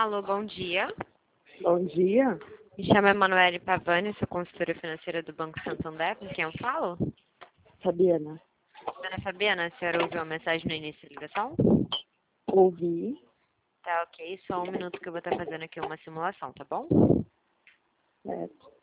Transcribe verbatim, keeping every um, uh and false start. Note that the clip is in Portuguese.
Alô, bom dia. Bom dia. Me chamo Emanuele Pavani, sou consultora financeira do Banco Santander. Com quem eu falo? Fabiana, Dona Fabiana, a senhora ouviu a mensagem no início da ligação? ouvi. Tá ok, só um minuto que eu vou estar fazendo aqui uma simulação, tá bom? Certo.